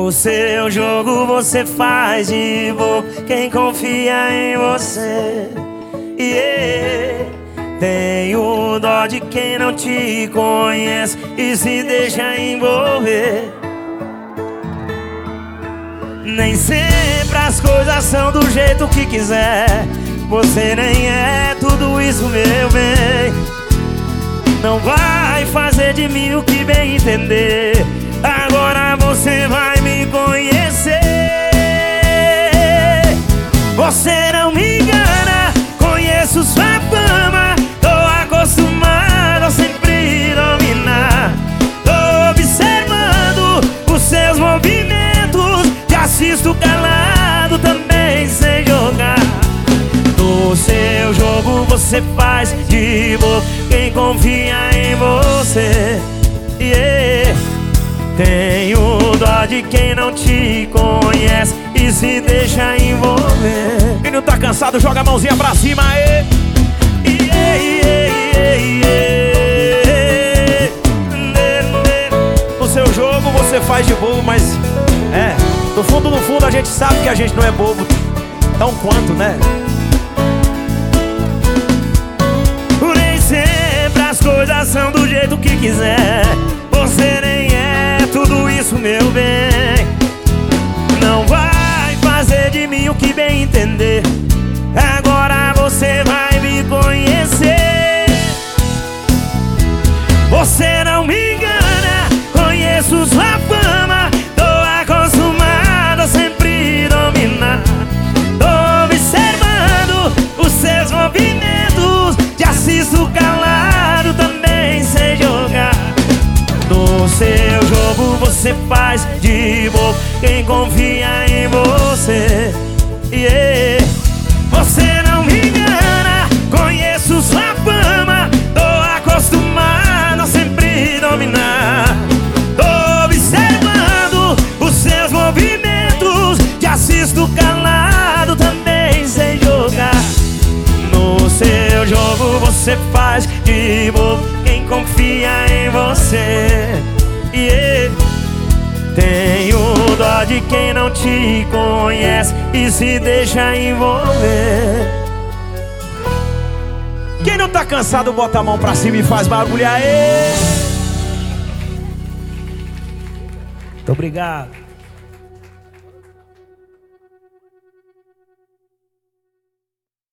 No seu jogo você faz de bobo quem confia em você. Tenho dó de quem não te conhece e se deixa envolver. Nem sempre as coisas são do jeito que quiser. Você nem é tudo isso, meu bem. Não vai fazer de mim o que bem entender. Agora você vai me conhecer. Você não me engana, conheço sua fama. Tô acostumado a sempre dominar. Tô observando os seus movimentos, te assisto calado, também sei jogar. No seu jogo você faz de bobo quem confia em você. Tenho dó de quem não te conhece e se deixa envolver. Quem não tá cansado, joga a mãozinha pra cima, aê! No seu jogo você faz de bobo, mas no fundo a gente sabe que a gente não é bobo tão quanto, né? Nem sempre as coisas são do jeito que quiser. Você nem é tudo isso, meu bem. Não vai fazer de mim o que bem entender. Agora você vai me conhecer. Você não me engana, conheço sua fama. Tô acostumado a sempre dominar. Tô observando os seus movimentos, te assisto calado, também sei jogar. No seu jogo você faz de bobo quem confia em você. Você não me engana, conheço sua fama. Tô acostumado a sempre dominar. Tô observando os seus movimentos, te assisto calado, também sei jogar. No seu jogo você faz de bobo quem confia em você. Tenho dó de quem não te conhece e se deixa envolver. Quem não tá cansado, bota a mão pra cima e faz barulho, aê! Muito obrigado.